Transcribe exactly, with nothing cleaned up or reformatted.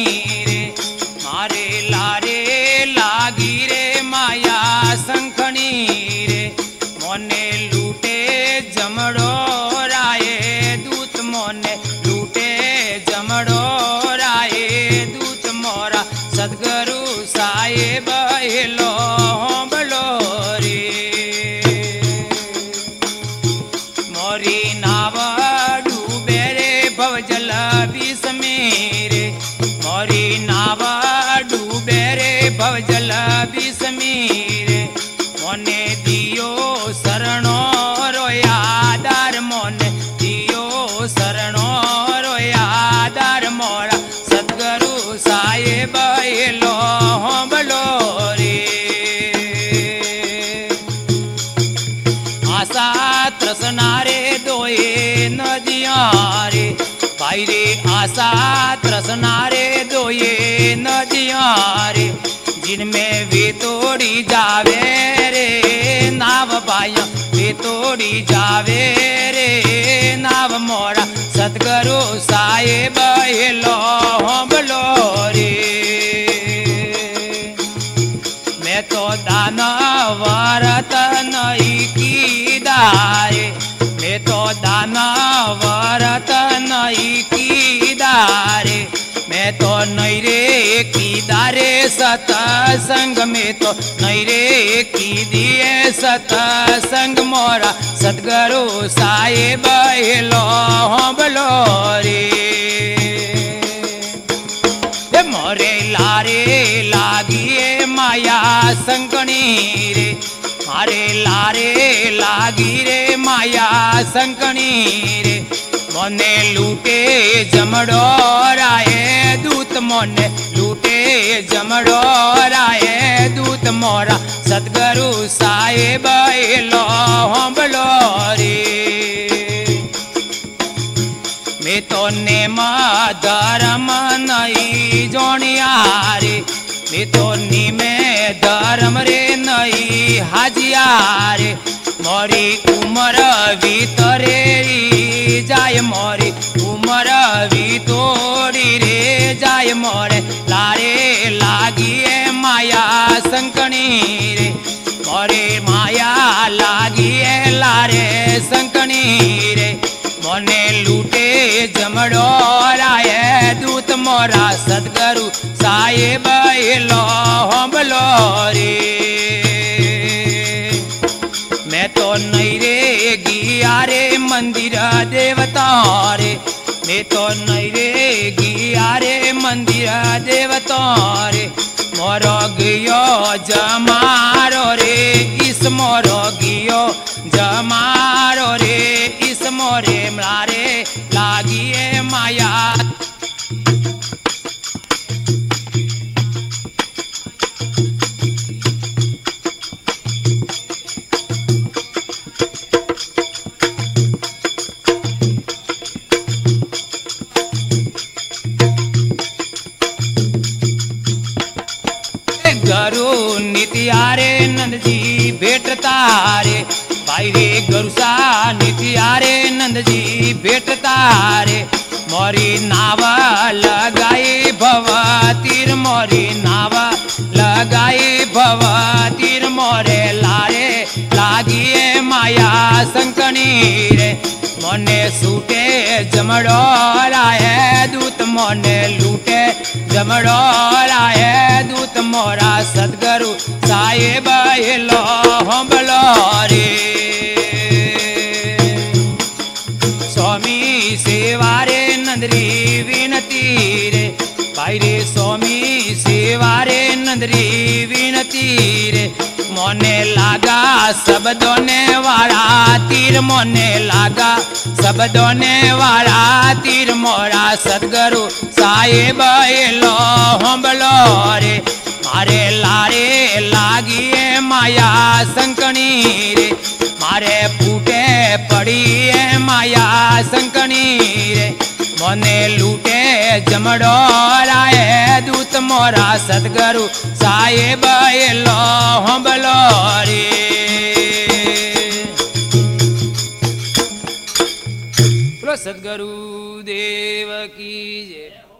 रे मारे लारे लागी रे माया संखनी रे मोने लूटे जमड़ो राये दूत मोने लूटे जमड़ो राये दूत मोरा सद्गुरु साहेब हेलो बलो रे मोरी नाव डूबे रे भवजल विष में रे मोरी नाव डूबे रे भवजल विष में रे मोने दियो शरणो रोयादार मोने दियो शरणो रोयादार मोरा सद्गुरु साहेब हेलो बलो रे आशा त्रसना रे दोए नदिया रे भाई रे आशा त्रसना रे दोए नदिया रे जिनमें वे तोड़ी जावे रे नाव पाया वे तोड़ी जावे रे नाव मोरा सद्गुरु साहेब हेलो बलो रे मैं तो दानवरत नहीं की दारे मैं तो दानवरत नहीं की दारे मैं तो नहीं रे की दारे सतसंग में तो नहीं रे की दिए सतसंग मोरा सद्गुरु साहेब हेलो बलो रे मोरे लारे लागिए माया संकणी रे मारे लारे लागी रे माया संकणी रे मोने लूटे जमड़ो राये दूत मोने लूटे जमड़ो राये दूत मोरा सद्गुरु साहेब हेलो बलो रे मैं तो नेम धर्म नहीं जोनिया रे मैं तो निमे धर्म रे नहीं हाजिया रे मोरी उमर भीतरे जाय मोरी उमर भीतोड़ी रे जाय मोरे लारे लागिए माया संकणी रे मोरे माया लागिए लारे संकणी रे मोने लूटे जमड़ो राये दूत मोरा सद्गुरु साहेब हेलो बलो रे मैं तो नहीं रे गिया रे मंदिर देवता रे मैं तो नहीं रे गिया रे मंदिर देवता रे मोरो गियो जमारो रे इस मोरो गियो जमारो रे इस मोरे मारे लागिए माया गरु नित्यारे नंद जी भेटता रे भाई रे गरुसा नित्यारे नंद जी भेटता रे मोरी नावा लगाई भव तीर मोरी नावा लगाई भव तीर मोरे लारे लागिए माया संकणी रे मोने सूटे जमड़ो राये दूत मोने लूटे जमड़ो राये दूत मोरा सद्गुरु साहेब हेलो बलो रे स्वामी सेवारे नंदरी विनती रे भाई रे स्वामी सेवारे नंदरी विनती रे मोने लागा सब दोने वाला तीर मोने लागा सब दोने वाला तीर मोरा सद्गुरु साहेब हेलो बलो रे मारे लारे लागिए माया संकणी रे मारे फूटे पड़ी है माया संकणी रे मोने लूटे जमड़ो राये दूत मोरा सद्गुरु साहेब हेलो बलो रे सद्गुरु देव की जय।